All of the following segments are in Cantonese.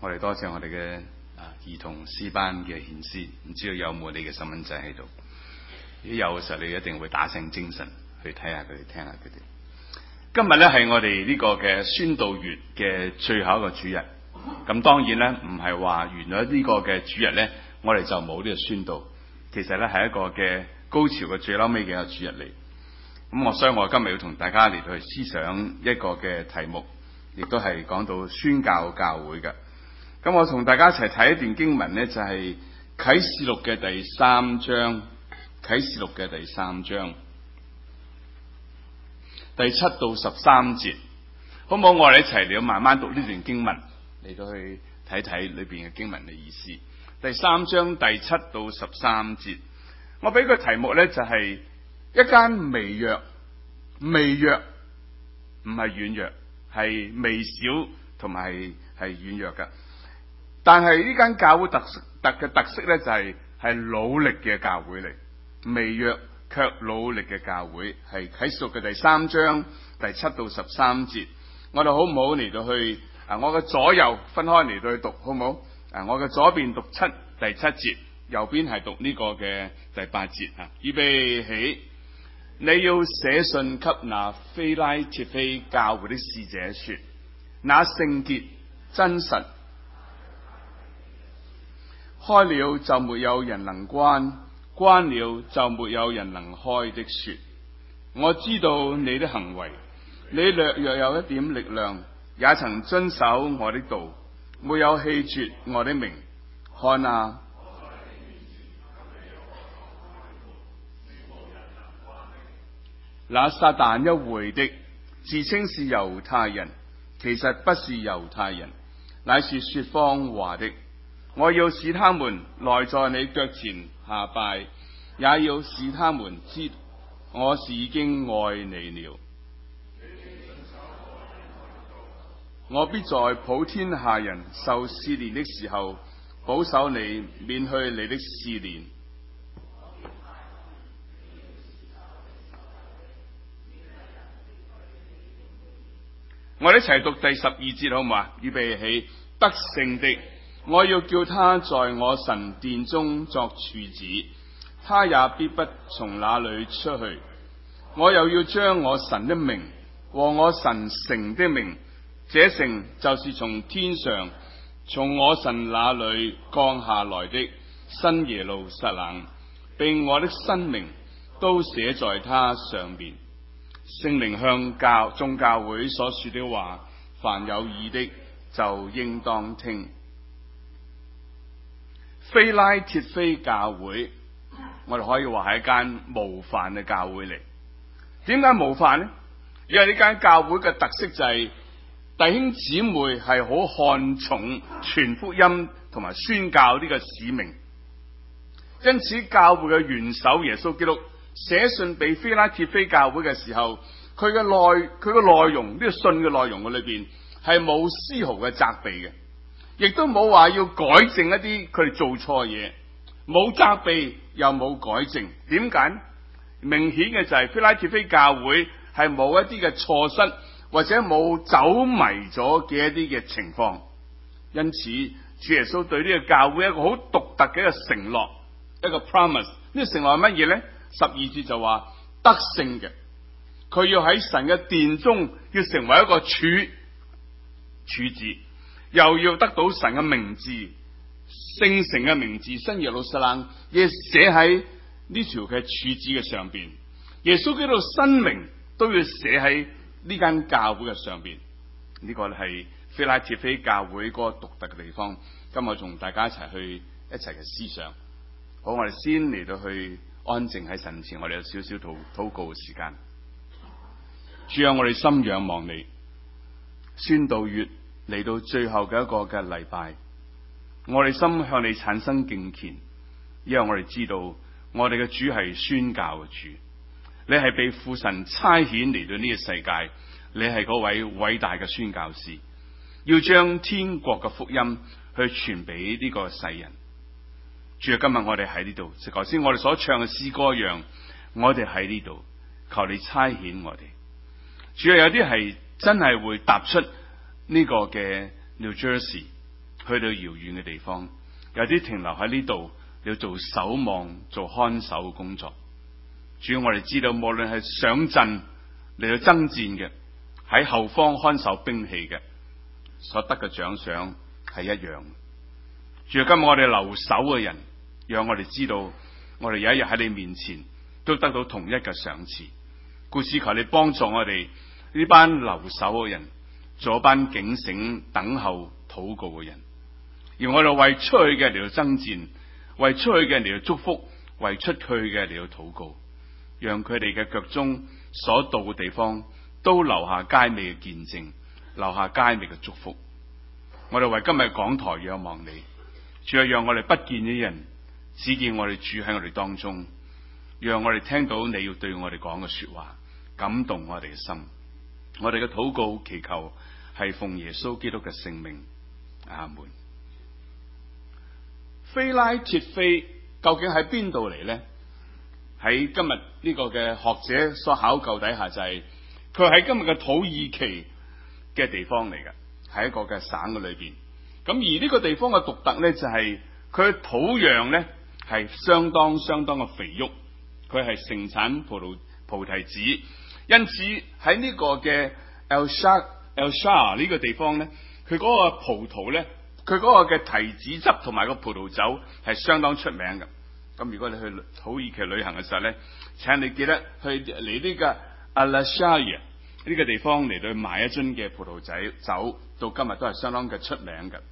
我哋多謝我哋嘅兒童詩班嘅獻詩，唔知道有冇你嘅細蚊仔喺度？如果有嘅時候，你一定會打醒精神去睇下佢哋，聽下佢哋。今日咧係我哋呢個嘅宣道月嘅最後一個主日。咁當然咧，唔係話完咗呢個嘅主日咧，我哋就冇呢個宣道。其實咧係一個嘅高潮嘅最嬲尾嘅一個主日嚟。所以我今日要同大家嚟到去思想一個嘅題目，亦都係講到宣教教會嘅。咁我同大家一齊睇一段經文呢，就係啟示錄嘅第三章，啟示錄嘅第三章第7到13節，好唔好？我哋一齊嚟到慢慢讀呢段經文，嚟到去睇睇裏邊嘅經文嘅意思。第三章第7到13節，我俾個題目呢，就係一間微弱，微弱唔係軟弱，係微小同埋係軟弱嘅。但係呢間教會特色咧，就係努力嘅教會嚟，微弱卻努力嘅教會，係啟示錄嘅第三章第7到13節。我哋好唔好嚟到去我嘅左右分開嚟到去讀，好唔好？我嘅左邊讀第7節，右邊係讀呢個嘅第8節啊！預備起，你要寫信給那非拉鐵非教會的使者說，那聖潔真實，開了就沒有人能關，關了就沒有人能開的說，我知道你的行為，你略若有一點力量，也曾遵守我的道，沒有棄絕我的名。看啊，那撒旦一會的，自稱是猶太人，其實不是猶太人，乃是說謊話的。我要使他們來在你腳前下拜，也要使他們知我是已經愛你了。我必在普天下人受試煉的時候，保守你，免去你的試煉。我哋一齊讀第12節好唔好啊？預備起，得勝的，我要叫他在我神殿中作柱子，他也必不從那裏出去。我又要將我神的名和我神城的名，這城就是從天上從我神那裏降下來的新耶路撒冷，並我的新名都寫在他上面。聖靈向眾教會所說的話，凡有耳的就應當聽。非拉鐵非教會，我哋可以話係一間模範嘅教會嚟。點解模範呢？因為呢間教會嘅特色就係弟兄姊妹係好看重傳福音同埋宣教呢個使命，因此教會嘅元首耶穌基督寫信俾非拉鐵非教會嘅時候，佢嘅內容，呢個信嘅內容嘅裏邊係冇絲毫嘅責備嘅，亦都冇話要改正一啲佢哋做錯嘢，冇責備又冇改正。點解？明顯嘅就係非拉鐵非教會係冇一啲嘅錯失，或者冇走迷咗嘅一啲嘅情況。因此主耶穌對呢個教會一個好獨特嘅一個承諾，一個 promise。呢個承諾係乜嘢呢？12節就話得勝嘅，佢要喺神嘅殿中要成為一個柱子，又要得到神嘅名字，聖城嘅名字新耶路撒冷亦寫喺呢條嘅柱子嘅上邊。耶穌基督新名都要寫喺呢間教會嘅上邊。呢個係非拉鐵非教會嗰個獨特嘅地方。今日同大家一齊嘅思想。好，我哋先嚟到去安靜喺神前，我哋有少少禱告嘅時間。主啊，我哋心仰望你，宣道月嚟到最後嘅一個嘅禮拜，我哋心向你產生敬虔，因為我哋知道我哋嘅主係宣教嘅主，你係被父神差遣嚟到呢個世界，你係嗰位偉大嘅宣教士，要將天國嘅福音去傳俾呢個世人。主啊，今日我哋喺呢度，就頭先我哋所唱嘅詩歌一樣，我哋喺呢度，求你差遣我哋。主啊，有啲係真係會踏出呢個嘅 New Jersey 去去到遙遠嘅地方，有啲停留喺呢度要做守望、做看守嘅工作。主要我哋知道，無論係上陣嚟到爭戰嘅，喺後方看守兵器嘅，所得嘅獎賞係一樣。主要今日我哋留守嘅人，讓我哋知道，我哋有一日喺你面前都得到同一嘅賞賜。故此求你幫助我哋呢班留守嘅人，做一班警醒等候禱告嘅人。而我哋為出去嘅嚟到爭戰，為出去嘅嚟到祝福，為出去嘅嚟到禱告，讓佢哋嘅腳蹤所到嘅地方都留下佳美嘅見證，留下佳美嘅祝福。我哋為今日講台仰望你，主啊，讓我哋不見呢人，只見我哋主喺我哋當中，讓我哋聽到你要對我哋講嘅說話，感動我哋嘅心。我哋嘅禱告祈求係奉耶穌基督嘅聖名，阿門。非拉鐵非究竟喺邊度嚟呢？喺今日呢個嘅學者所考究底下，就係佢喺今日嘅土耳其嘅地方嚟嘅，喺一個嘅省嘅裏邊。咁而呢個地方嘅獨特呢，就係佢嘅土壤呢係相當嘅肥沃，佢係盛產菩提子，因此喺呢個嘅 El Shah 呢個地方呢，佢嗰個葡萄呢，佢嗰個嘅提子汁同埋個葡萄酒係相當出名嘅。咁如果你去土耳其旅行嘅時候咧，請你記得去嚟呢個 Alaşehir 呢個地方嚟到買一樽嘅葡萄酒，到今日都係相當嘅出名嘅。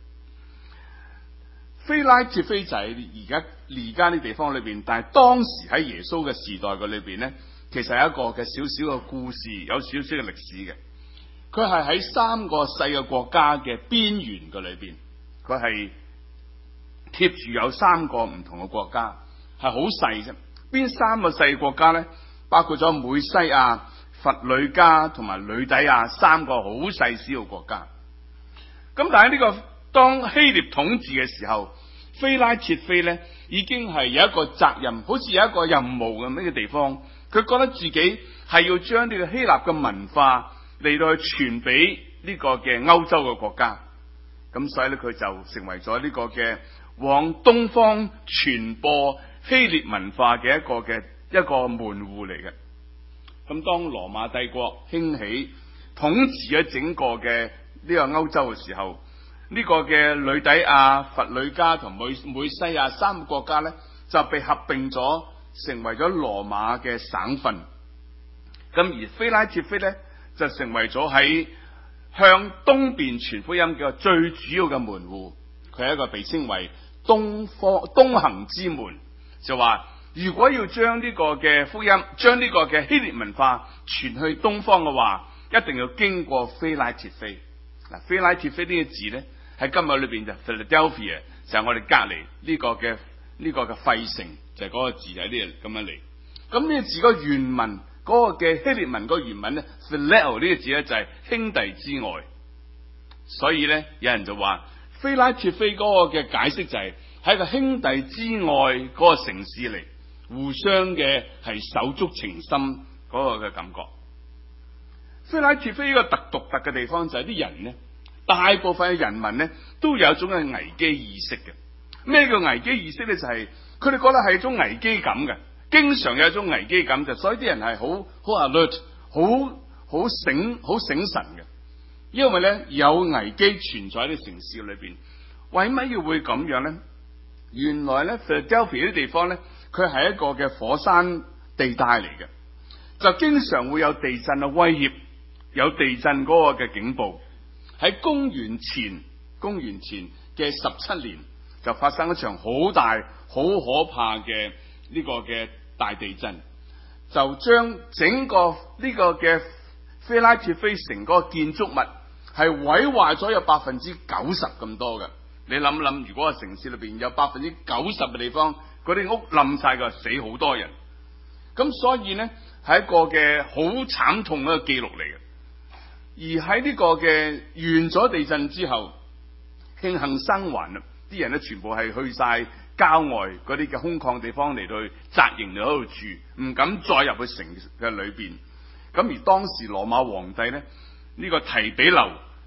非拉鐵非就喺而家呢地方裏邊，但係當時喺耶穌嘅時代嘅裏邊咧，其實係一個嘅少少嘅故事，有少少嘅歷史嘅。佢係喺三個細嘅國家嘅邊緣嘅裏邊，佢係貼住有三個唔同嘅國家，係好細啫。邊三個細國家咧？包括咗美西亞、弗呂家同埋呂底亞三個好細小嘅國家。咁但係呢個當希臘統治嘅時候，非拉鐵非咧已經係有一個責任，好似有一個任務咁樣嘅地方。佢覺得自己係要將呢個希臘嘅文化嚟到去傳俾呢個嘅歐洲嘅國家。咁所以咧，佢就成為咗呢個嘅往東方傳播希臘文化嘅一個門戶嚟嘅。咁當羅馬帝國興起統治咗整個嘅呢個歐洲嘅時候，呢個嘅呂底亞、弗呂家同美西亞三個國家咧就被合併咗，成為咗羅馬嘅省份。咁而非拉鐵非咧就成為咗喺向東邊傳福音嘅最主要嘅門戶。佢係一個被稱為東行之門，就話如果要將呢個嘅福音，將呢個嘅希臘文化傳去東方嘅話，一定要經過非拉鐵非。嗱，非拉鐵非呢個字咧喺今日裏邊就 Philadelphia， 就係我哋隔籬呢個嘅費城，就係嗰個字喺呢度咁樣嚟。咁呢個字個原文嗰個嘅希臘文個原文咧 Phileo 呢個字咧就係兄弟之外。所以咧有人就話非拉鐵非嗰個嘅解釋就係喺個兄弟之外嗰個城市嚟，互相嘅係手足情深嗰個嘅感覺。非拉鐵非呢個獨特嘅地方就係啲人咧，大部分嘅人民咧都有一種嘅危機意識嘅。咩叫危機意識咧？就係佢哋覺得係一種危機感嘅，經常有一種危機感，就所以啲人係好 alert， 好醒神嘅。因為咧有危機存在喺啲城市裏邊。為乜要會咁樣咧？原來咧 Philadelphia 啲地方咧，佢係一個嘅火山地帶嚟嘅，就經常會有地震嘅威脅，有地震嗰個嘅警報。喺公元前嘅17年就發生一場好大好可怕嘅呢個嘅大地震，就將整個呢個嘅非拉鐵非城嗰個建築物係毀壞咗有90%咁多嘅。你諗一諗，如果個城市裏邊有90%嘅地方嗰啲屋冧晒嘅，死好多人。咁所以呢係一個嘅好慘痛嘅記錄嚟嘅。而喺呢個嘅完咗地震之後，慶幸生還啦，啲人咧全部係去晒郊外嗰啲嘅空曠地方嚟到去紮營嚟喺度住，唔敢再入去城嘅裏邊。咁而當時羅馬皇帝咧，呢個提比留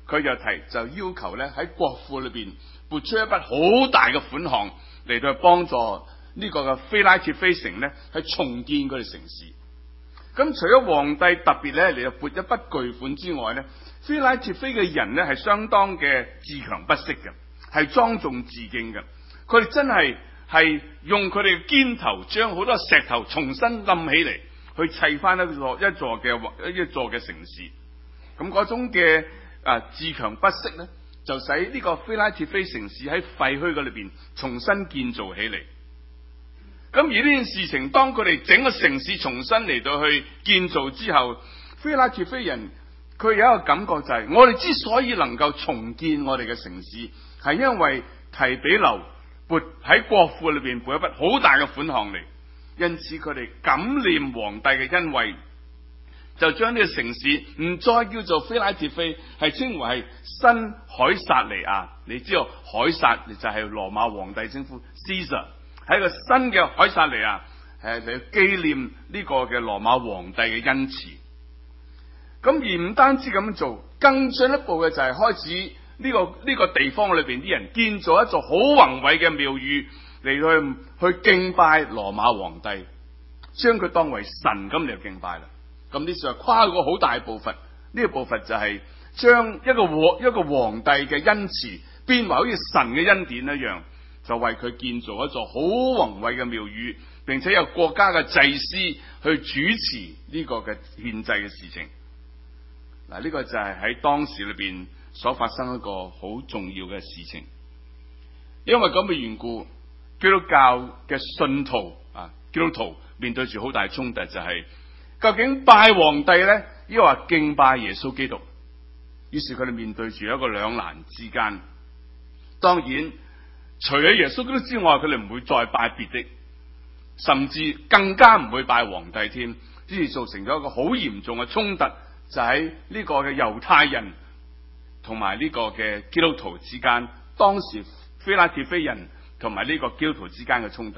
佢就要求咧喺國庫裏邊撥出一筆好大嘅款項嚟到幫助呢個嘅非拉鐵非城咧去重建佢哋城市。咁除咗皇帝特別咧嚟到撥一筆巨款之外咧，非拉鐵非嘅人咧係相當嘅自強不息嘅，係莊重自敬嘅。佢哋真係用佢哋嘅肩頭將好多石頭重新冧起嚟，去砌翻一座嘅城市。咁嗰種嘅自強不息咧，就使呢個非拉鐵非城市喺廢墟嗰裏邊重新建造起嚟。咁而呢件事情，當佢哋整個城市重新嚟到去建造之後，非拉鐵非人佢有一個感覺就係，我哋之所以能夠重建我哋嘅城市，係因為提比留撥喺國庫裏邊撥一筆好大嘅款項嚟，因此佢哋感念皇帝嘅恩惠，就將呢個城市唔再叫做非拉鐵非，係稱為係新凱撒利亞。你知道凱撒就係羅馬皇帝稱呼 Caesar， 係一個新嘅凱撒利亞，嚟紀念呢個嘅羅馬皇帝嘅恩慈。咁而唔單止咁樣做，更進一步嘅就係開始呢個地方裏邊啲人建造一座好宏偉嘅廟宇嚟去敬拜羅馬皇帝，將佢當為神咁嚟敬拜啦。咁呢就係跨過好大部分，呢個部分就係將一個皇帝嘅恩慈變為好似神嘅恩典一樣，就為佢建造一座好宏偉嘅廟宇，並且有國家嘅祭司去主持呢個嘅獻祭嘅事情。嗱，呢個就係喺當時裏邊所發生一個好重要嘅事情。因為咁嘅緣故，基督教嘅信徒基督徒面對住好大衝突，就係究竟拜皇帝呢，抑或敬拜耶穌基督？於是佢哋面對住一個兩難之間。當然，除咗耶穌基督之外，佢哋唔會再拜別的，甚至更加唔會拜皇帝添，於是造成咗一個好嚴重嘅衝突，就喺呢個嘅猶太人同埋呢個嘅基督徒之間，當時非拉鐵非人同埋呢個基督徒之間嘅衝突。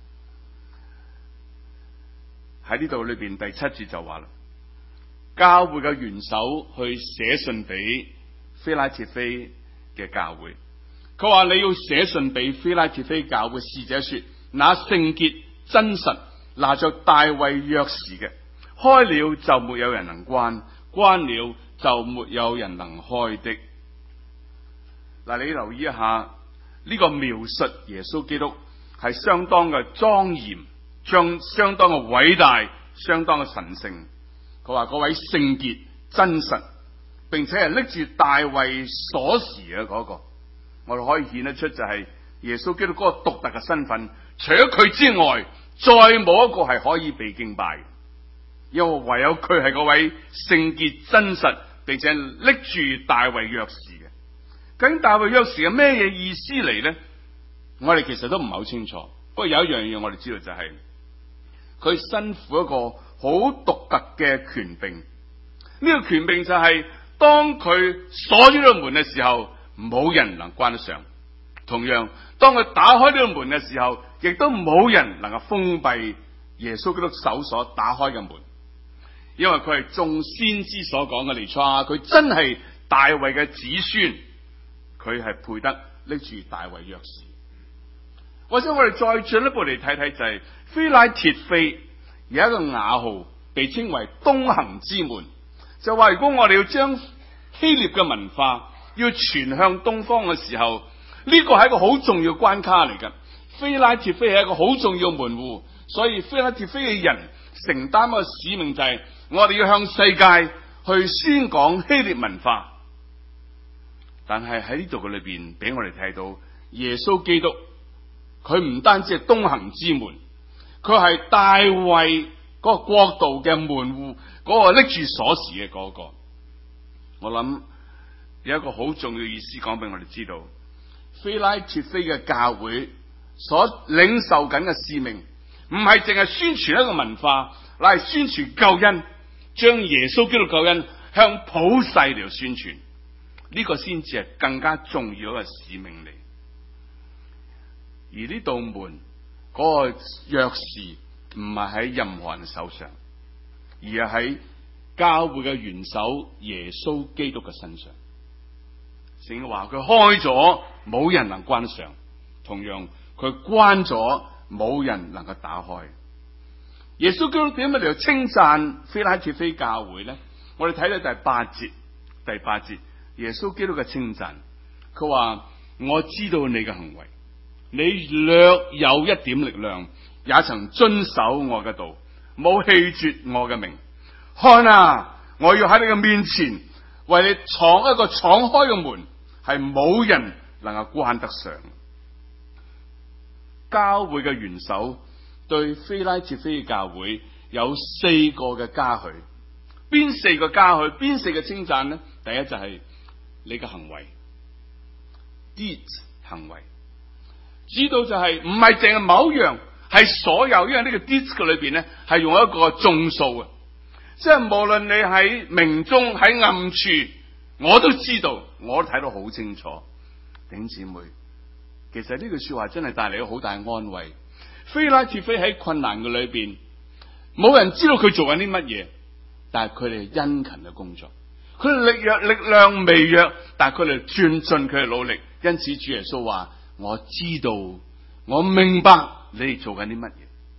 喺呢度裏邊第7節就話啦，教會嘅元首去寫信俾非拉鐵非嘅教會，佢話你要寫信俾非拉鐵非教會使者說，那聖潔真實拿着大衛鑰匙嘅，開了就沒有人能關，關了就沒有人能開的。嗱，你留意一下呢個描述耶穌基督係相當嘅莊嚴，相當嘅偉大，相當嘅神聖。佢話嗰位聖潔真實，並且係拎住大衛鎖匙嘅嗰個，我哋可以顯得出就係耶穌基督嗰個獨特嘅身份。除咗佢之外，再冇一個係可以被敬拜嘅，因為唯有佢係嗰位聖潔真實，並且拎住大衛鑰匙嘅。究竟大衛鑰匙係咩嘢意思嚟呢？我哋其實都唔係好清楚。不過有一樣嘢我哋知道就係，佢身負一個好獨特嘅權柄。呢個權柄就係當佢鎖咗呢個門嘅時候，冇人能關得上；同樣，當佢打開呢個門嘅時候，亦都冇人能夠封閉耶穌基督手所打開嘅門。因為佢係眾先知所講嘅彌賽亞，佢真係大衛嘅子孫，佢係配得拎住大衛鑰匙。或者我哋再進一步嚟睇睇，就係非拉鐵非有一個雅號，被稱為東行之門。就話如果我哋要將希臘嘅文化要傳向東方嘅時候，呢個係一個好重要關卡嚟㗎。非拉鐵非係一個好重要門戶，所以非拉鐵非嘅人承擔一個使命，就係我哋要向世界去宣講希臘文化。但係喺呢度嘅裏邊，俾我哋睇到耶穌基督，佢唔單止係東行之門，佢係大衛嗰個國度嘅門戶，嗰個拎住鎖匙嘅嗰個。我諗有一個好重要意思講俾我哋知道，非拉鐵非嘅教會所領受緊嘅使命，唔係淨係宣傳一個文化，乃係宣傳救恩，將耶穌基督救恩向普世嚟宣傳。呢個先至係更加重要嘅使命嚟。而呢道門嗰個鑰匙唔係喺任何人手上，而係喺教會嘅元首耶穌基督嘅身上。 聖經話佢開咗，冇人能關上；同樣佢關咗，冇人能夠打開。耶穌基督點解嚟到稱讚非拉鐵非教會咧？我哋睇到第八節，耶穌基督嘅稱讚，佢話：我知道你嘅行為，你略有一點力量，也曾遵守我嘅道，冇棄絕我嘅名。看啊，我要喺你嘅面前為你闖一個敞開嘅門，係冇人能夠關得上。教會嘅元首對非拉鐵非嘅教會有4個嘅嘉許。邊4個嘉許？邊4個稱讚呢？第一就係你嘅行為 ，deed 行為，知道就係唔係淨係某樣，係所有，因為呢個 deed 嘅裏邊咧係用一個眾數嘅，即係無論你喺明中喺暗處，我都知道，我都睇到好清楚。弟兄姊妹，其實呢句說話真係帶嚟咗好大安慰。非拉鐵非喺困難嘅裏邊，冇人知道佢做緊啲乜嘢，但係佢哋殷勤嘅工作，佢哋力量微弱，但係佢哋盡佢嘅努力。因此主耶穌話：我知道，我明白你哋做緊啲乜嘢。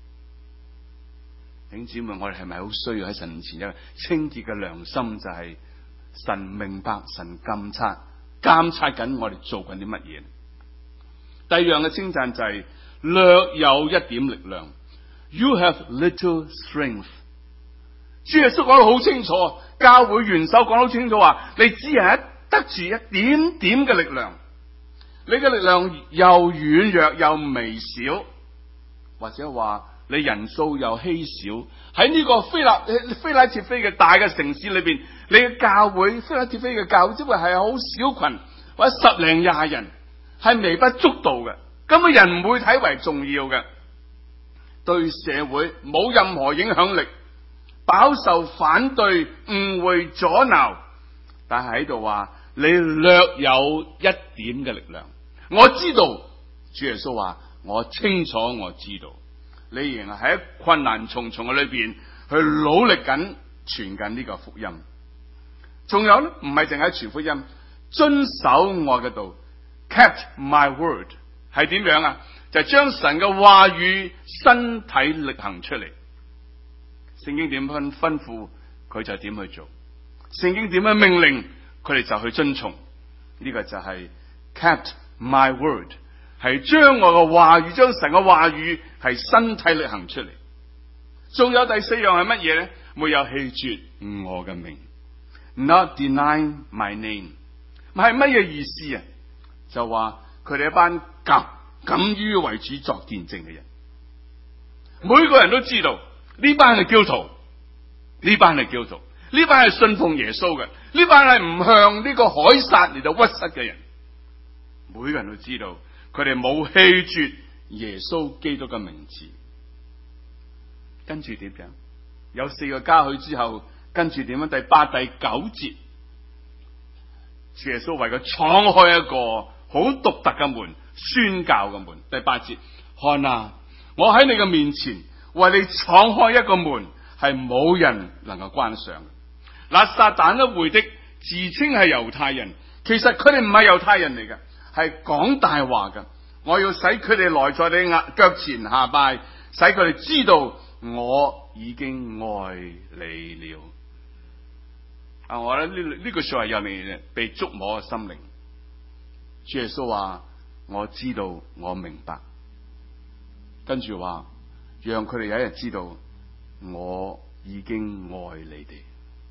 弟兄姊妹，我哋係咪好需要喺神面前有清潔嘅良心？就係神明白，神監察緊我哋做緊啲乜嘢。第二樣嘅稱讚就係略有一點力量 ，You have little strength。主耶穌講得好清楚，教會元首講得好清楚話：你只係得住一點點嘅力量，你嘅力量又軟弱又微小，或者話你人數又稀少。喺呢個非拉鐵非嘅大嘅城市裏邊，你嘅教會非拉鐵非嘅教會只會係好小群或者10零20人，係微不足道嘅，根本人唔會睇為重要嘅，對社會冇任何影響力，飽受反對、誤會、阻撓。但係喺度話你略有一點嘅力量，我知道。主耶穌話：我清楚，我知道你仍然喺困難重重嘅裏邊去努力緊傳緊呢個福音。仲有咧，唔係淨係傳福音，遵守我嘅道 ，kept my word 係點樣啊？就係將神嘅話語身體力行出嚟。聖經點樣吩咐，佢就點去做；聖經點樣命令，佢哋就去遵從。呢個就係 kept my word， 係將我嘅話語，將神嘅話語係身體力行出嚟。仲有第4樣係乜嘢咧？沒有棄絕我嘅名 ，not deny my name， 係乜嘢意思啊？就話佢哋一班敢於為主作見證嘅人，每個人都知道呢班係基督徒，呢班係基督徒，呢班係信奉耶穌嘅，呢班係唔向呢個凱撒嚟到屈膝嘅人。每個人都知道佢哋冇棄絕耶穌基督嘅名字。跟住點樣？有4個嘉許之後，跟住點樣？第8、第9節，主耶穌為佢闖開一個好獨特嘅門，宣教嘅門。第8節，看啊，我喺你嘅面前為你闖開一個門，係冇人能夠關上。嗱，撒旦都會的，自稱係猶太人，其實佢哋唔係猶太人嚟嘅，係講大話嘅。我要使佢哋來在你腳前下拜，使佢哋知道我已經愛你了。我覺得呢句說話入面被觸摸嘅心靈。主耶穌話：我知道，我明白。跟住話，讓佢哋有一日知道我已經愛你哋。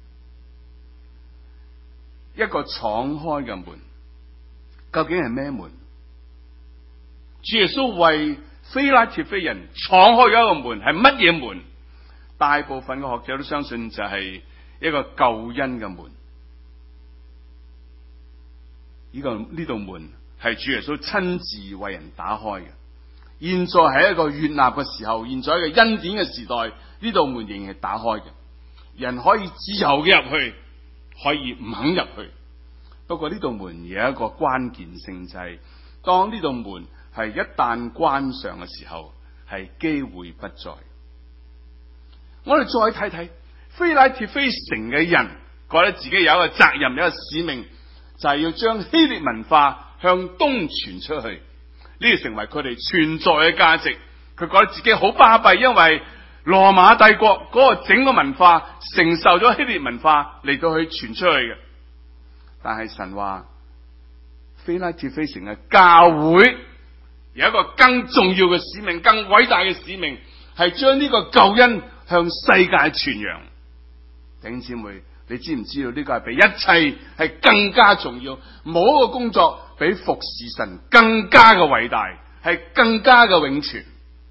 一個敞開嘅門，究竟係咩門？主耶穌為非拉鐵非人敞開咗一個門，係乜嘢門？大部分嘅學者都相信就係一個救恩嘅門。呢道門係主耶穌親自為人打開嘅。現在係一個悅納嘅時候，現在係一個恩典嘅時代，呢道門仍然係打開嘅，人可以自由嘅入去，可以唔肯入去。不過呢道門有一個關鍵性，就係當呢道門係一旦關上嘅時候，係機會不再。我哋再睇睇非拉鐵非城嘅人，覺得自己有一個責任，有一個使命， 就係要將希臘文化向東傳出去，呢個成為佢哋存在嘅價值。佢覺得自己好巴閉，因為羅馬帝國嗰個整個文化承受咗希臘文化嚟到去傳出去嘅。但係神話非拉鐵非城嘅教會有一個更重要嘅使命，更偉大嘅使命，係將呢個救恩向世界傳揚。弟兄姊妹，你知唔知道呢個係比一切係更加重要？冇一個工作比服侍神更加嘅偉大，係更加嘅永存。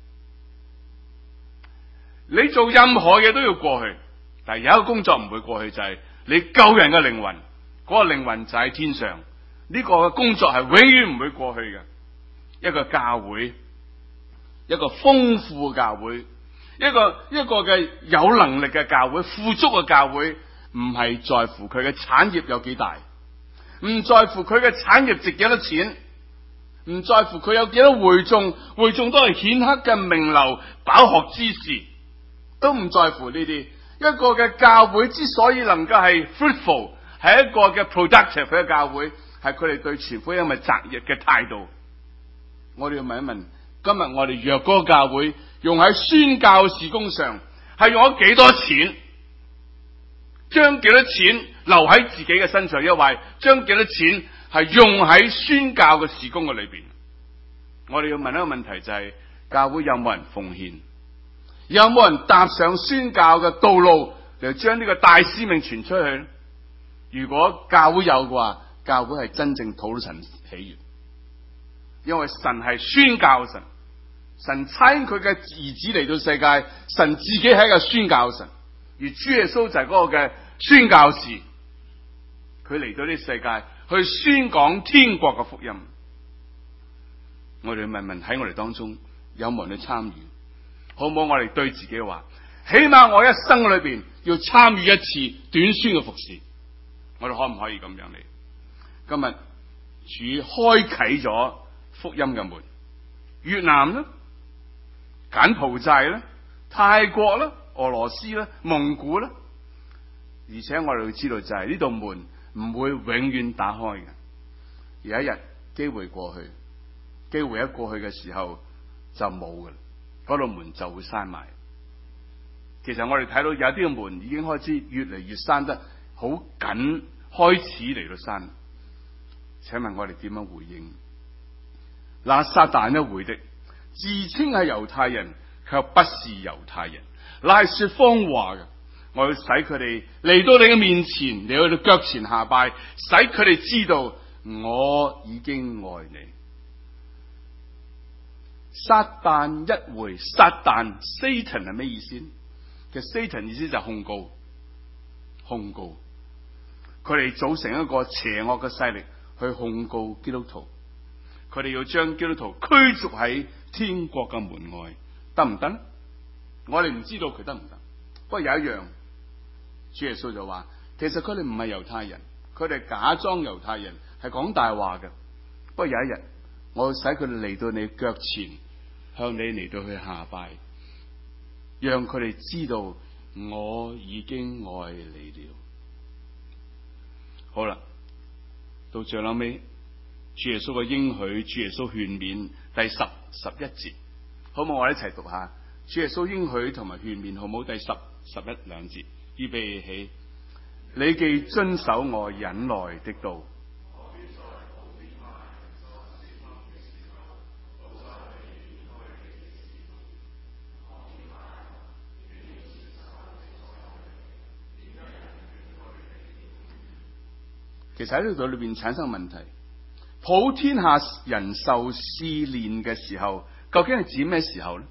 你做任何嘢都要過去，但係有一個工作唔會過去，就係你救人嘅靈魂，嗰個靈魂就喺天上。呢個嘅工作係永遠唔會過去嘅。一個教會，一個豐富嘅教會，一個嘅有能力嘅教會，富足嘅教會，唔係在乎佢嘅產業有幾大，唔在乎佢嘅產業值幾多錢，唔在乎佢有幾多會眾，會眾都係顯赫嘅名流飽學之士，都唔在乎呢啲。一個嘅教會之所以能夠係 fruitful， 係一個嘅 productive 嘅教會，係佢哋對傳福音嘅責任嘅態度。我哋要問一問，今日我哋若嗰個教會用喺宣教事工上，係用咗幾多錢？將幾多錢留喺自己嘅身上，抑或將幾多錢係用喺宣教嘅事工嘅裏邊？我哋要問一個問題，就係教會有冇人奉獻？有冇人踏上宣教嘅道路嚟將呢個大使命傳出去？如果教會有嘅話，教會係真正討到神喜悅，因為神係宣教神，神差佢嘅兒子嚟到世界，神自己係一個宣教神，而主耶穌就係嗰個嘅宣教士，佢嚟到呢個世界去宣講天國嘅福音。我哋問問喺我哋當中有冇人去參與？好唔好？我哋對自己話，起碼我一生裏邊要參與一次短宣嘅服侍。我哋可唔可以咁樣嚟？今日主開啟咗福音嘅門，越南啦、柬埔寨啦、泰國啦、俄羅斯啦、蒙古啦，而且我哋要知道就係呢道門唔會永遠打開嘅，有一日機會過去，機會一過去嘅時候就冇嘅，嗰道門就會閂埋。其實我哋睇到有啲嘅門已經開始越嚟越閂得好緊，開始嚟到閂。請問我哋點樣回應？那撒旦一回的，自稱係猶太人，卻不是猶太人，乃係說謊話嘅。我要使佢哋嚟到你嘅面前，嚟到你腳前下拜，使佢哋知道我已經愛你。撒旦一回，撒旦 Satan 係咩意思？其實 Satan 意思就係控告，控告。佢哋組成一個邪惡嘅勢力去控告基督徒，佢哋要將基督徒驅逐喺天國嘅門外，得唔得？我哋唔知道佢得唔得。不過有一樣，主耶穌就話，其實佢哋唔係猶太人，佢哋假裝猶太人，係講大話嘅。不過有一日，我要使佢哋嚟到你腳前，向你嚟到去下拜，讓佢哋知道我已經愛你了。好啦，到最後尾，主耶穌嘅應許，主耶穌勸勉，第十一節，好唔好？我哋一齊讀下主耶穌應許同埋勸勉，好唔好？第十一兩節，預備起，你既遵守我忍耐的道，其實喺呢度裏邊產生問題，普天下人受試煉嘅時候，究竟係指咩時候呢？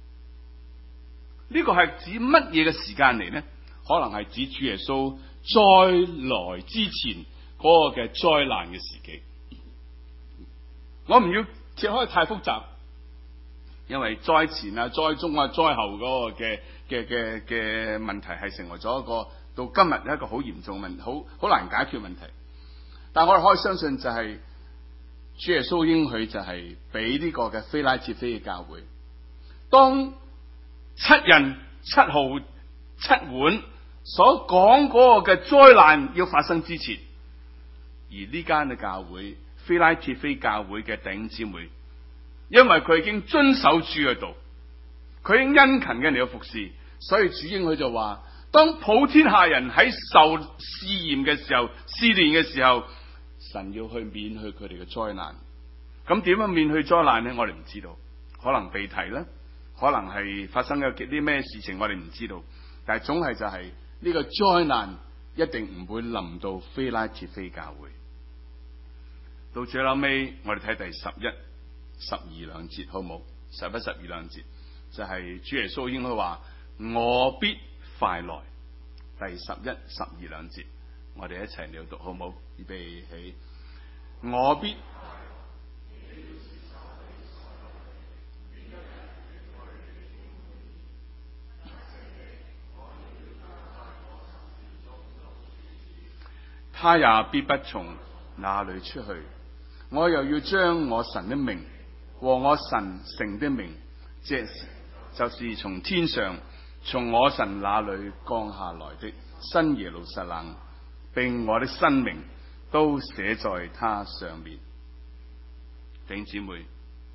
呢個係指乜嘢嘅時間嚟呢？可能係指主耶穌再來之前嗰個嘅災難嘅時期。我唔要切開太複雜，因為災前啊、災中啊、災後嗰個嘅問題係成為咗一個到今日一個好嚴重嘅問題，好難解決問題。但我哋可以相信就係主耶穌應許就係俾呢個嘅非拉鐵非嘅教會，當七人七號七碗所講嗰個嘅災難要發生之前， 而呢間嘅教會非拉鐵非教會嘅弟兄姊妹，因為佢已經遵守主嘅道，佢已經殷勤嘅嚟到服侍，所以主應佢就話：當普天下人喺受試驗嘅時候、試煉嘅時候，神要去免去佢哋嘅災難。咁點樣免去災難呢？我哋唔知道，可能被提啦，可能係發生咗啲咩事情，我哋唔知道。但係總係就係呢個災難一定唔會臨到非拉鐵非教會。到最後尾，我哋睇第11、12兩節，好唔好？11、12兩節就係主耶穌應該話：我必快來。第11、12兩節，我哋一齊嚟讀，好唔好？預備起，我必。他也必不從那裏出去，我又要將我神的名和我神城的名，即就是從天上從我神那裏降下來的新耶路撒冷，並我的新名都寫在他上面。弟兄姊妹，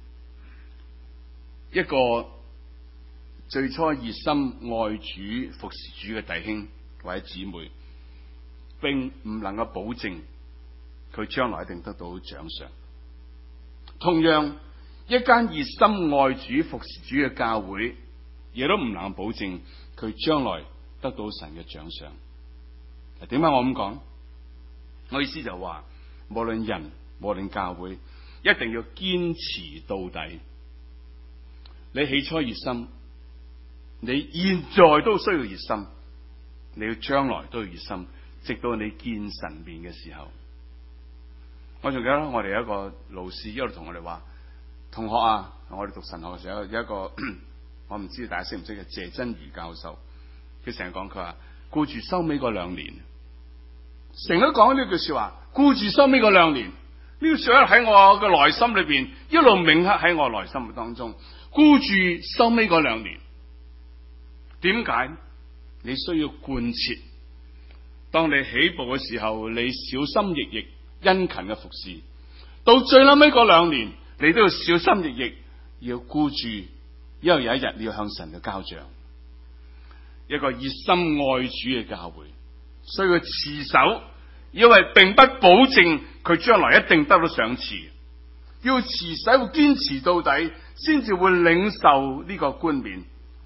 一個最初熱心愛主服侍主嘅弟兄或者姊妹，並唔能夠保證佢將來一定得到獎賞。同樣，一間熱心愛主服侍主嘅教會，亦都唔能夠保證佢將來得到神嘅獎賞。點解我咁講？我意思就話，無論人無論教會，一定要堅持到底。你起初熱心，你現在都需要熱心，你要將來都要熱心。直到你見神面嘅時候，我仲記得我哋有一個老師一路同我哋話：同學啊，我哋讀神學嘅時候有一個我唔知大家識唔識嘅謝真如教授，佢成日講，佢話顧住收尾嗰2年，成日都講呢句說話，顧住收尾嗰2年，呢句說話喺我嘅內心裏邊一路銘刻喺我內心當中，顧住收尾嗰2年。點解？你需要貫徹。當你起步嘅時候，你小心翼翼、殷勤嘅服侍；到最後尾嗰2年，你都要小心翼翼，要顧住，因為有一日你要向神嘅交賬。一個熱心愛主嘅教會，需要持守，因為並不保證佢將來一定得到賞賜。要持守，要堅持到底，先至會領受呢個冠冕。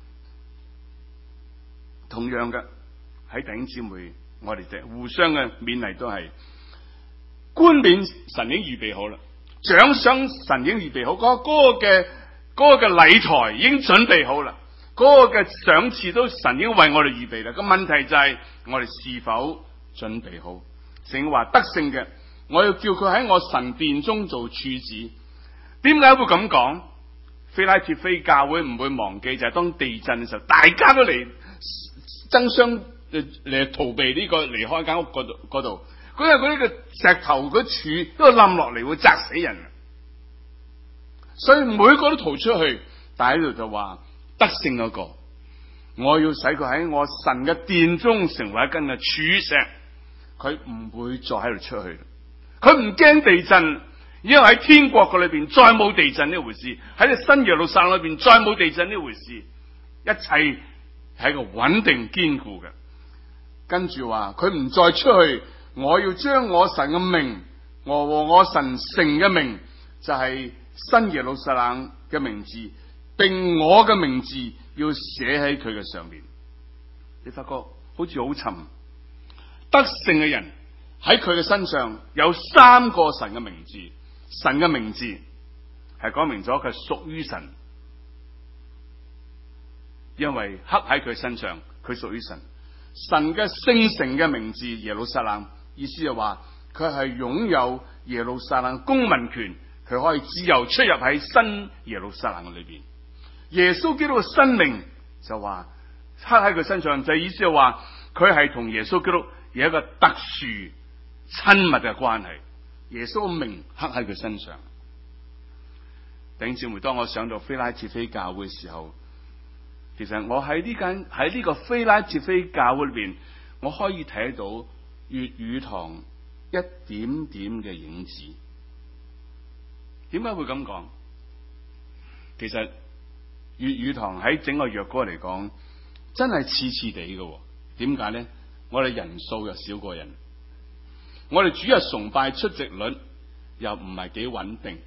同樣嘅，喺弟兄姊妹，我哋就互相嘅勉勵都係冠冕，神已經預備好啦，獎賞神已經預備好，嗰個嘅禮台已經準備好啦，嗰個嘅賞賜都神已經為我哋預備啦。個問題就係我哋是否準備好？聖話得勝嘅，我要叫佢喺我神殿中做柱子。點解會咁講？非拉鐵非教會唔會忘記，就係當地震嘅時候，大家都嚟爭相嚟逃避呢個離開間屋嗰度，嗰啲嘅石頭嗰柱都冧落嚟，會砸死人。所以每個都逃出去，但喺度就話得勝嗰個，我要使佢喺我神嘅殿中成為一根嘅柱石，佢唔會再喺度出去。佢唔驚地震，因為喺天國嘅裏邊再冇地震呢回事，喺個新耶路撒冷裏邊再冇地震呢回事，一切係一個穩定堅固嘅。跟住話佢唔再出去，我要將我神嘅名，我和我神城嘅名，就係新耶路撒冷嘅名字，並我嘅名字要寫喺佢嘅上面。你發覺好似好沉，得勝嘅人喺佢嘅身上有3個神嘅名字，神嘅名字係講明咗佢屬於神，因為刻喺佢身上，佢屬於神。神嘅聖城嘅名字耶路撒冷，意思就話佢係擁有耶路撒冷公民權，佢可以自由出入喺新耶路撒冷裏邊。耶穌基督嘅生命就話刻喺佢身上，就意思就話佢係同耶穌基督有一個特殊親密嘅關係。耶穌嘅名刻喺佢身上。弟兄姊妹，當我想到非拉鐵非教會嘅時候，其實我喺呢個非拉鐵非教會裏邊，我可以睇到粵語堂一點點嘅影子。點解會咁講？其實粵語堂喺整個約歌嚟講，真係次次地嘅。點解咧？我哋人數又少過人，我哋主日崇拜出席率又唔係幾穩定。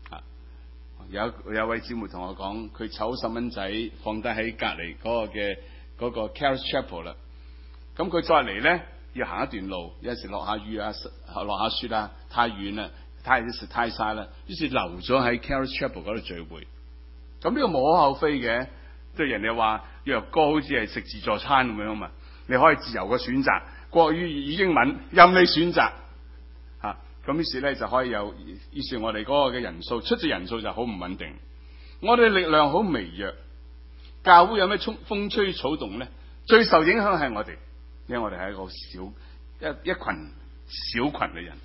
有位姊妹同我講，佢湊細蚊仔放低喺隔籬嗰個 Caris Chapel 啦。咁佢再嚟咧，要行一段路，有陣時落下雨啊，落下雪啊，太遠啦，太曬啦，於是留咗喺 Caris Chapel 嗰度聚會。咁呢個無可厚非嘅，即係人哋話約歌好似係食自助餐咁樣嘛，你可以自由嘅選擇，國語、粵語、英文任你選擇。咁於是咧就可以於是我哋嗰個嘅人數出席人數就好唔穩定，我哋力量好微弱。教會有咩風吹草動咧？最受影響係我哋，因為我哋係一個一群小群嘅人。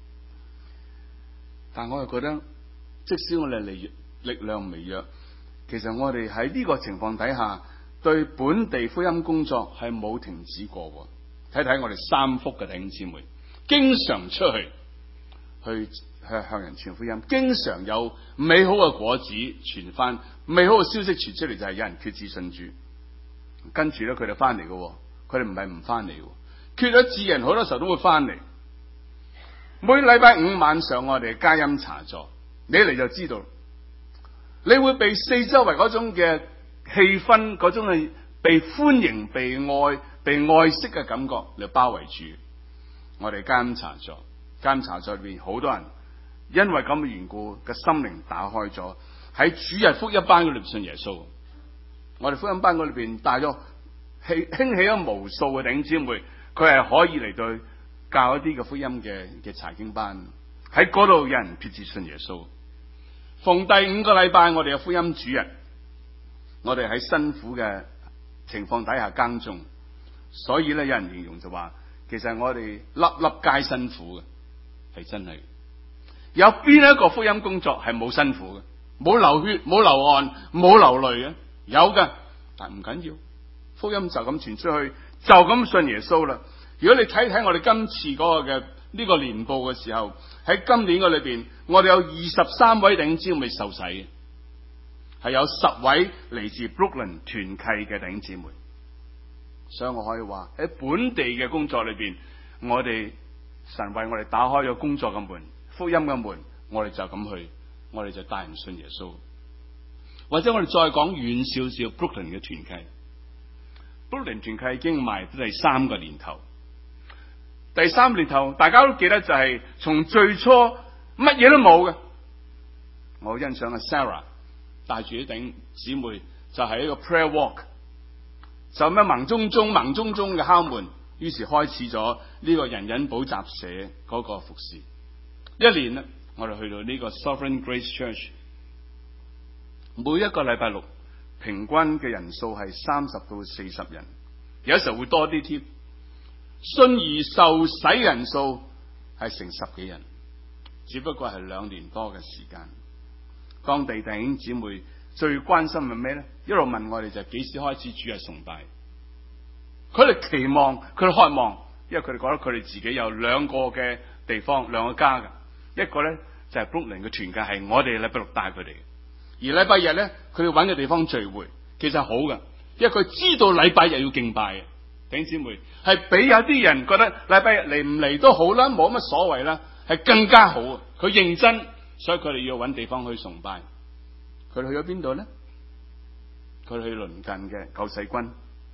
但我又覺得，即使我哋力量微弱，其實我哋喺呢個情況底下，對本地福音工作係冇停止過。睇睇我哋三福嘅弟兄姊妹，經常出去向人傳福音，經常有美好嘅果子傳翻，美好嘅消息傳出嚟，就係有人決志信主。跟住咧，佢哋翻嚟嘅，佢哋唔係唔翻嚟嘅，決咗志人好多時候都會翻嚟。每禮拜五晚上我哋加音茶座，你嚟就知道，你會被四周圍嗰種嘅氣氛，嗰種係被歡迎、被愛、被愛惜嘅感覺嚟包圍住。我哋加音茶座。間茶座裏邊好多人因為咁嘅緣故嘅心靈打開咗，喺主日福音班嗰裏信耶穌。我哋福音班嗰裏邊帶咗興起咗無數嘅弟兄姊妹，佢係可以嚟到教一啲嘅福音嘅查經班，喺嗰度有人決志信耶穌。逢第5個禮拜我哋有福音主日，我哋喺辛苦嘅情況底下耕種，所以咧有人形容就話，其實我哋粒粒皆辛苦嘅。係真係，有邊一個福音工作係冇辛苦嘅，冇流血、冇流汗、冇流淚嘅？有㗎，但唔緊要，福音就咁傳出去，就咁信耶穌啦。如果你睇睇我哋今次嗰個嘅呢個年報嘅時候，喺今年嘅裏邊，我哋有23位弟兄姊妹受洗嘅，係有10位嚟自 Brooklyn 團契嘅弟兄姊妹，所以我可以話喺本地嘅工作裏邊，我哋神為我哋打開咗工作嘅門，福音嘅門，我哋就咁去，我哋就帶人信耶穌。或者我哋再講遠少少 Brooklyn 嘅團契，Brooklyn 團契已經邁第3個年頭。第3年頭，大家都記得就係從最初乜嘢都冇嘅，我欣賞嘅 Sarah 帶住啲弟兄姊妹就係一個 prayer walk， 就咁樣盲中中嘅敲門。於是開始咗呢個人人補習社嗰個服侍。1年咧，我哋去到呢個 Sovereign Grace Church， 每一個禮拜六平均嘅人數係30到40人，有時候會多啲添。信而受洗人數係成10幾人，只不過係2年多嘅時間。當地弟兄姊妹最關心係咩咧？一路問我哋就幾時開始主日崇拜。佢哋期望，佢哋渴望，因為佢哋覺得佢哋自己有2個嘅地方，2個家嘅。一個咧就係 Brooklyn 嘅團契，係我哋禮拜六帶佢哋，而禮拜日咧佢哋揾嘅地方聚會，其實好嘅，因為佢知道禮拜日要敬拜嘅。弟兄姊妹係比有啲人覺得禮拜日嚟唔嚟都好啦，冇乜所謂啦，係更加好。佢認真，所以佢哋要揾地方去崇拜。佢哋去咗邊度咧？佢哋去鄰近嘅救世軍。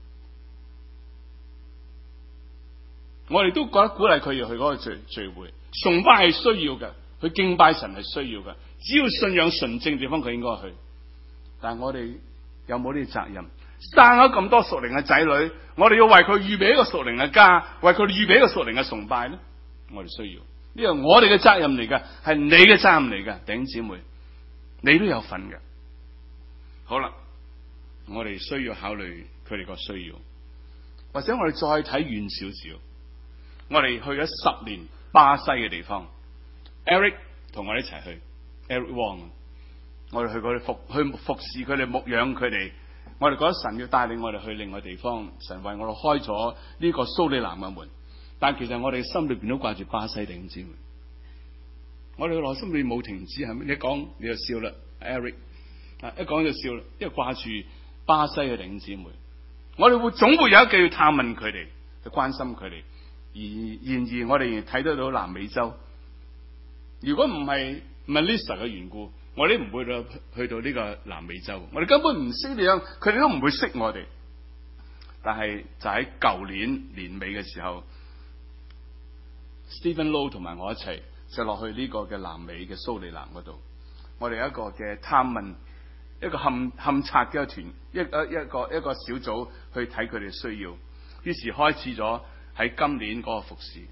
我哋都覺得鼓勵佢要去嗰個聚會，崇拜係需要嘅，去敬拜神係需要嘅。只要信仰純正地方，佢應該去。但係我哋有冇呢個責任？生咗咁多屬靈嘅仔女，我哋要為佢預備一個屬靈嘅家，為佢預備一個屬靈嘅崇拜咧。我哋需要呢個我哋嘅責任嚟嘅，係你嘅責任嚟嘅，弟兄姊妹，你都有份嘅。好啦，我哋需要考慮佢哋個需要，或者我哋再睇遠少少。我哋去咗10年巴西嘅地方 ，Eric 同我哋一齊去 ，Eric Wong， 我哋去嗰度服侍佢哋，牧養佢哋。我哋覺得神要帶領我哋去另外地方，神為我哋開咗呢個蘇里南嘅門。 但其實我哋心裏邊都掛住巴西弟兄姊妹，我哋嘅內心裏冇停止，係咪？你講你就笑啦 ，Eric， 一講就笑啦，因為掛住巴西嘅弟兄姊妹，我哋總會有一句要探問佢哋，去關心佢哋。然而我哋睇得到南美洲，如果唔係 Melissa 嘅緣故，我哋唔會去到呢個南美洲，我哋根本唔識呢樣，佢哋都唔會識我哋。但係就喺舊年年尾嘅時候 ，Stephen Low 同埋我一齊就落去呢個嘅南美嘅蘇里南嗰度，我哋有一個嘅探問，一個勘察嘅團，一個小組去睇佢哋需要，於是開始咗喺今年嗰個服侍，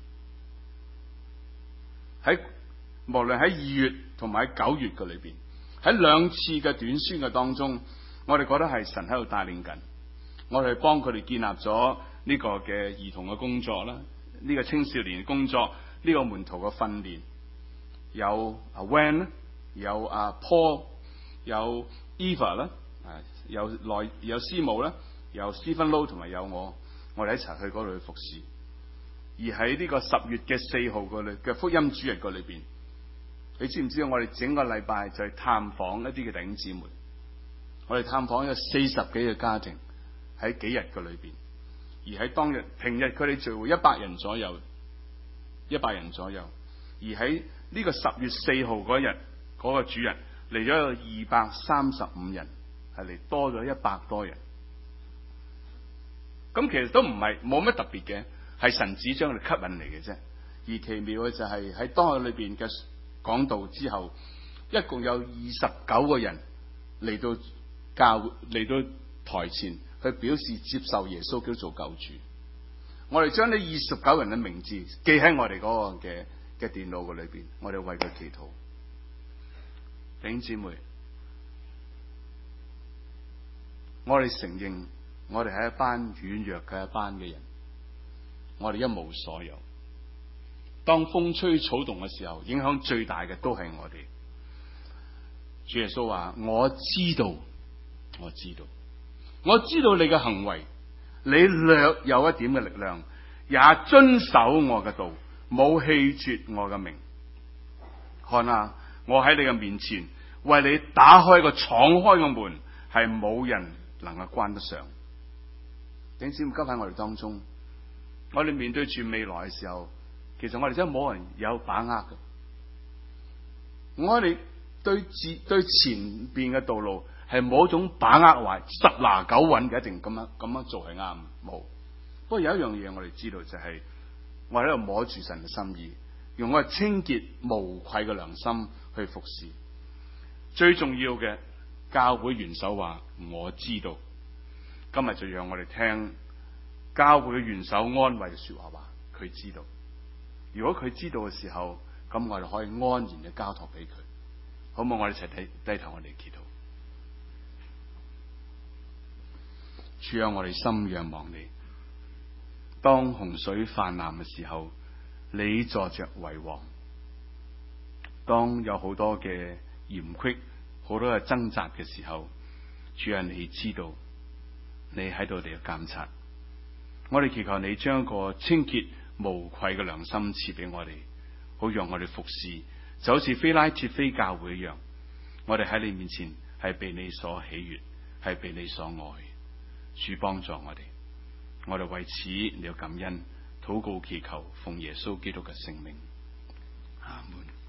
無論喺2月同埋喺9月嘅裏邊，喺2次嘅短宣嘅當中，我哋覺得係神喺度帶領緊，我哋幫佢哋建立咗呢個嘅兒童嘅工作啦，呢個青少年嘅工作，呢個門徒嘅訓練，有阿 Wen 有阿 Paul， 有 Eva 啦，有師母啦，有 Stephen Low 同埋有我哋一齊去嗰度去服侍。而喺呢個10月嘅4號嘅福音主日嘅裏邊，你知唔知道我哋整個禮拜就係探訪一啲嘅弟兄姊妹，我哋探訪有40幾個家庭喺幾日嘅裏邊，而喺當日平日佢哋聚會100人左右，而喺呢個10月4號嗰日嗰個主日嚟咗有235人，係嚟多咗100多人。咁其實都唔係冇乜特別嘅，係神子將佢哋吸引嚟嘅啫。而奇妙嘅就係喺當日裏邊嘅講道之後，一共有29個人嚟到台前去表示接受耶穌基督做救主。我哋將呢29人嘅名字記喺我哋嗰個嘅電腦嘅裏邊，我哋為佢祈禱。弟兄姊妹，我哋承認我哋係一班軟弱嘅一班嘅人，我哋一無所有。當風吹草動嘅時候，影響最大嘅都係我哋。主耶穌話：我知道你嘅行為，你略有一點嘅力量，也遵守我嘅道，冇棄絕我嘅名。看啊，我喺你嘅面前為你打開個敞開嘅門，係冇人能夠關得上。弟兄姊妹，今喺我哋當中，我哋面對住未來嘅時候，其實我哋真係冇人有把握嘅。我哋對前邊嘅道路係冇一種把握，話10拿9穩嘅，一定咁樣做係啱，冇。不過有一樣嘢我哋知道，就係我哋喺度摸住神嘅心意，用我哋清潔無愧嘅良心去服侍。最重要嘅，教會元首話我知道。今日就讓我哋聽教會嘅元首安慰嘅說話，佢知道。如果佢知道嘅時候，咁我哋可以安然嘅交託俾佢，好唔好？我哋一齊低頭，我哋祈禱。主啊，我哋心仰望你。當洪水泛濫嘅時候，你坐着為王。當有好多嘅嫌隙，好多嘅掙扎嘅時候，主啊，你知道，你喺度嚟監察。我哋祈求你將一個清潔無愧嘅良心賜俾我哋，好讓我哋服侍，就好似非拉鐵非教會一樣。我哋喺你面前係被你所喜悅，係被你所愛。主幫助我哋，我哋為此你要感恩，禱告祈求，奉耶穌基督嘅聖名，阿門。